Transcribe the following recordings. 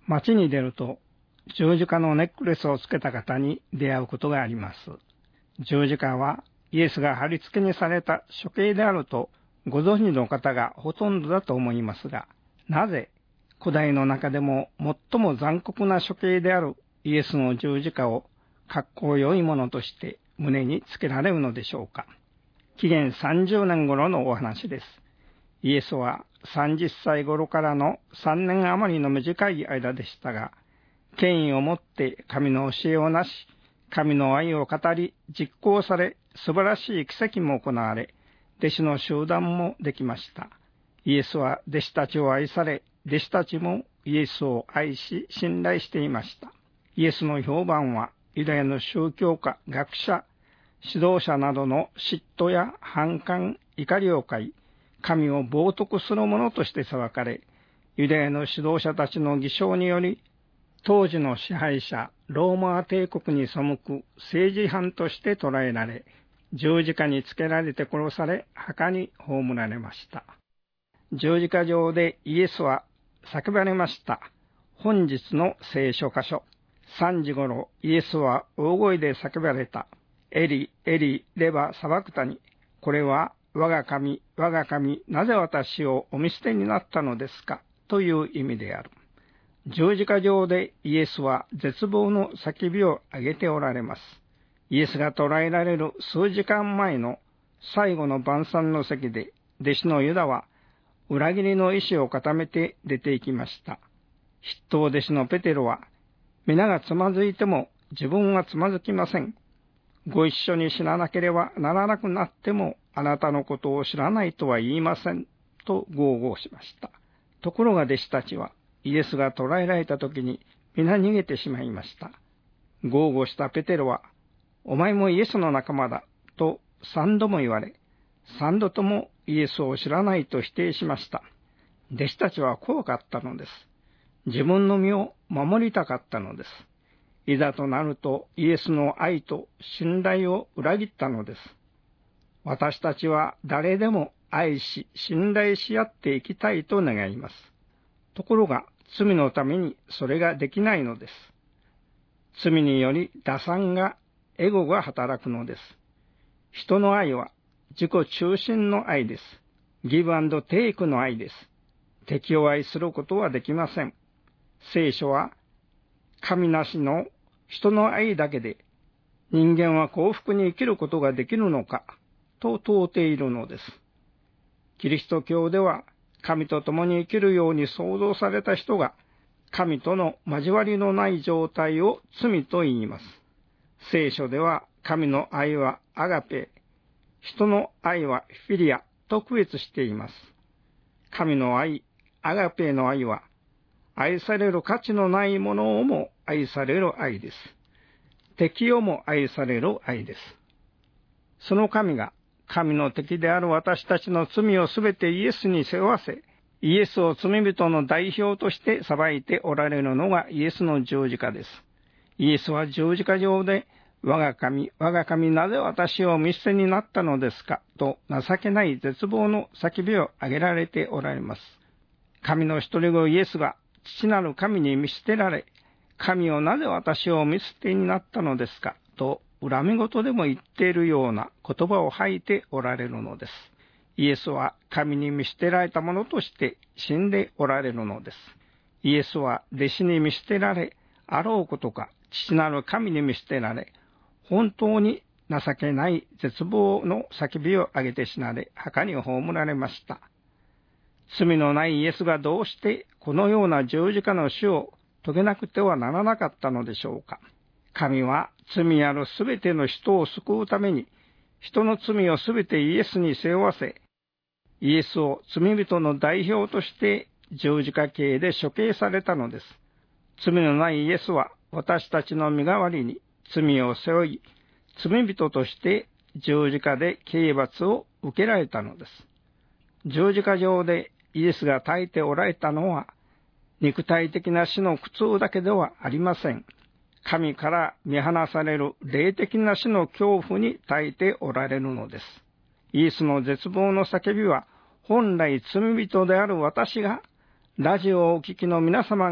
街に出ると十字架のネックレスをつけた方に出会うことがあります。十字架はイエスが貼り付けにされた処刑であるとご存知の方がほとんどだと思いますが、なぜ古代の中でも最も残酷な処刑であるイエスの十字架を格好良いものとして胸につけられるのでしょうか。紀元30年頃のお話です。イエスは30歳頃からの3年余りの短い間でしたが、権威をもって神の教えをなし、神の愛を語り、実行され、素晴らしい奇跡も行われ、弟子の集団もできました。イエスは弟子たちを愛され、弟子たちもイエスを愛し、信頼していました。イエスの評判は、ユダヤの宗教家、学者、指導者などの嫉妬や反感、怒りを買い、神を冒涜する者として裁かれ、ユダヤの指導者たちの偽証により、当時の支配者、ローマ帝国に背く政治犯として捕らえられ、十字架につけられて殺され、墓に葬られました。十字架上でイエスは叫ばれました。本日の聖書箇所。3時頃、イエスは大声で叫ばれた。エリ、エリ、レバ、サバクタニ。これは、我が神、我が神、なぜ私をお見捨てになったのですかという意味である。十字架上でイエスは絶望の叫びを上げておられます。イエスが捕らえられる数時間前の最後の晩餐の席で、弟子のユダは裏切りの意志を固めて出て行きました。筆頭弟子のペテロは、皆がつまずいても自分はつまずきません。ご一緒に死ななければならなくなってもあなたのことを知らないとは言いません、と豪語しました。ところが弟子たちはイエスが捕らえられた時に皆逃げてしまいました。豪語したペテロは、お前もイエスの仲間だ、と3度も言われ、3度ともイエスを知らないと否定しました。弟子たちは怖かったのです。自分の身を守りたかったのです。いざとなるとイエスの愛と信頼を裏切ったのです。私たちは誰でも愛し信頼し合っていきたいと願います。ところが罪のためにそれができないのです。罪により打算がエゴが働くのです。人の愛は自己中心の愛です。ギブアンドテイクの愛です。敵を愛することはできません。聖書は神なしの人の愛だけで人間は幸福に生きることができるのかと問うているのです。キリスト教では神と共に生きるように創造された人が神との交わりのない状態を罪と言います。聖書では神の愛はアガペ、人の愛はフィリアと区別しています。神の愛、アガペの愛は愛される価値のないものをも愛される愛です。敵をも愛される愛です。その神が神の敵である私たちの罪をすべてイエスに背負わせ、イエスを罪人の代表として裁いておられるのがイエスの十字架です。イエスは十字架上で、我が神、我が神、なぜ私を見捨てになったのですかと情けない絶望の叫びを上げられておられます。神の一人子イエスが父なる神に見捨てられ、神をなぜ私を見捨てになったのですかと恨み言でも言っているような言葉を吐いておられるのです。イエスは神に見捨てられたものとして死んでおられるのです。イエスは弟子に見捨てられ、あろうことか父なる神に見捨てられ、本当に情けない絶望の叫びを上げて死なれ、墓に葬られました。罪のないイエスがどうしてこのような十字架の死を遂げなくてはならなかったのでしょうか。神は罪あるすべての人を救うために、人の罪をすべてイエスに背負わせ、イエスを罪人の代表として十字架刑で処刑されたのです。罪のないイエスは私たちの身代わりに罪を背負い、罪人として十字架で刑罰を受けられたのです。十字架上でイエスが耐えておられたのは、肉体的な死の苦痛だけではありません。神から見放される霊的な死の恐怖に耐えておられるのです。イエスの絶望の叫びは、本来罪人である私が、ラジオをお聞きの皆様が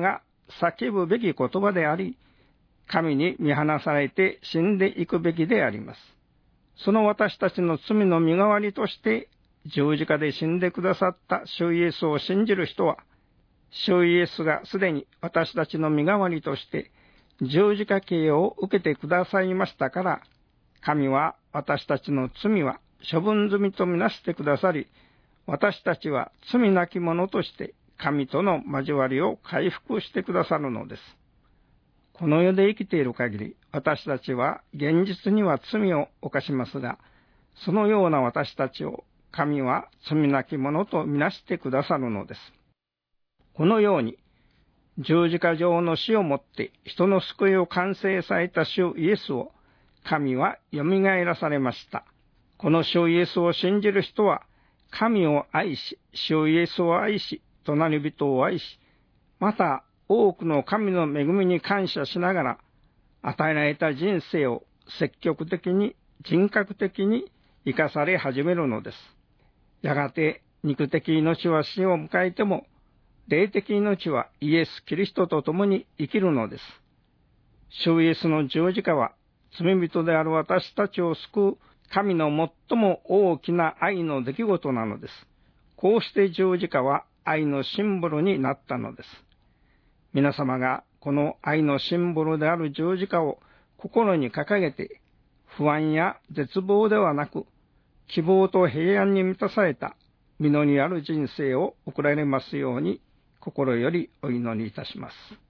叫ぶべき言葉であり、神に見放されて死んでいくべきであります。その私たちの罪の身代わりとして十字架で死んでくださった主イエスを信じる人は、主イエスがすでに私たちの身代わりとして十字架刑を受けてくださいましたから、神は私たちの罪は処分済みとみなしてくださり、私たちは罪なき者として神との交わりを回復してくださるのです。この世で生きている限り、私たちは現実には罪を犯しますが、そのような私たちを神は罪なき者とみなしてくださるのです。このように、十字架上の死をもって人の救いを完成された主イエスを神は蘇らされました。この主イエスを信じる人は、神を愛し、主イエスを愛し、隣人を愛し、また多くの神の恵みに感謝しながら、与えられた人生を積極的に、人格的に生かされ始めるのです。やがて肉的命は死を迎えても、霊的命はイエス・キリストと共に生きるのです。主イエスの十字架は、罪人である私たちを救う神の最も大きな愛の出来事なのです。こうして十字架は愛のシンボルになったのです。皆様がこの愛のシンボルである十字架を心に掲げて、不安や絶望ではなく、希望と平安に満たされた実りある人生を送られますように、心よりお祈りいたします。